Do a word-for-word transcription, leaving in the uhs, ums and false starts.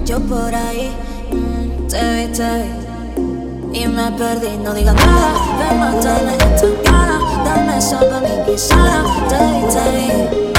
Yo por ahí, mm, te vi, te vi y me perdí. No digas nada, ven, mátame esta cara. Dame esa pa' mi guisada. Te vi, te vi.